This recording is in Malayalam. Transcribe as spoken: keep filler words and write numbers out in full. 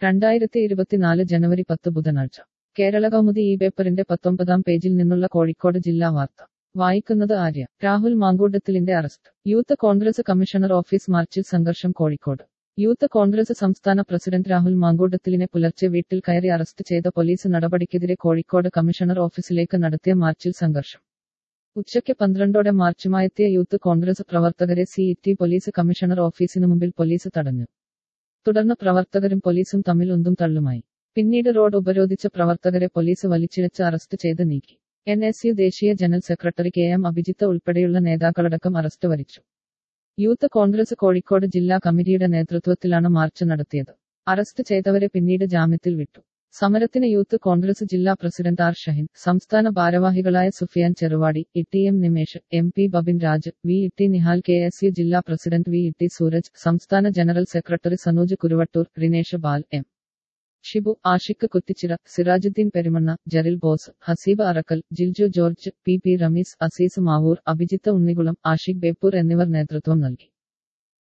രണ്ടായിരത്തി ഇരുപത്തിനാല് ജനുവരി പത്ത് ബുധനാഴ്ച കേരള കൗമുദി ഈ പേപ്പറിന്റെ പത്തൊമ്പതാം പേജിൽ നിന്നുള്ള കോഴിക്കോട് ജില്ലാ വാർത്ത വായിക്കുന്നത് ആര്യ. രാഹുൽ മാങ്കൂട്ടത്തിലിന്റെ arrest. Youth Congress commissioner office മാർച്ചിൽ സംഘർഷം കോഴിക്കോട്. യൂത്ത് കോൺഗ്രസ് സംസ്ഥാന പ്രസിഡന്റ് രാഹുൽ മാങ്കൂട്ടത്തിലിനെ പുലർച്ചെ വീട്ടിൽ കയറി അറസ്റ്റ് ചെയ്ത പോലീസ് നടപടിക്കെതിരെ കോഴിക്കോട് കമ്മീഷണർ ഓഫീസിലേക്ക് നടത്തിയ മാർച്ചിൽ സംഘർഷം. ഉച്ചയ്ക്ക് പന്ത്രണ്ടോടെ മാർച്ചുമായെത്തിയ യൂത്ത് കോൺഗ്രസ് പ്രവർത്തകരെ സി ടി പോലീസ് കമ്മീഷണർ ഓഫീസിനു മുമ്പിൽ പോലീസ് തടഞ്ഞു. തുടർന്ന് പ്രവർത്തകരും പോലീസും തമ്മിൽ ഉന്തും തള്ളുമായി. പിന്നീട് റോഡ് ഉപരോധിച്ച പ്രവർത്തകരെ പോലീസ് വലിച്ചിഴച്ച് അറസ്റ്റ് ചെയ്ത് നീക്കി. എൻ എസ് യു ദേശീയ general secretary K M Abhijith ഉൾപ്പെടെയുള്ള നേതാക്കളടക്കം അറസ്റ്റ് വരിച്ചു. യൂത്ത് കോൺഗ്രസ് കോഴിക്കോട് ജില്ലാ കമ്മിറ്റിയുടെ നേതൃത്വത്തിലാണ് മാർച്ച് നടത്തിയത്. അറസ്റ്റ് ചെയ്തവരെ പിന്നീട് ജാമ്യത്തിൽ വിട്ടു. സമരത്തിന് യൂത്ത് കോൺഗ്രസ് ജില്ലാ പ്രസിഡന്റ് ആർ ഷഹിൻ, സംസ്ഥാന ഭാരവാഹികളായ Sufiyan Cheruvadi, E T M Nimesh, M P Babin Raj, V E T Nihal, K S U ജില്ലാ president V E T Sooraj, സംസ്ഥാന general secretary Sanuj Kuruvattoor, Rinesh Bal, M Shibu, Ashiq Kuttichira, Sirajuddin Perumanna, Jeril Bose, Haseeb Arakkal, Jilju George, P P Rameez, Azeez Mavoor, Abhijith Unnikulam, Ashiq Beypore എന്നിവർ നേതൃത്വം നൽകി.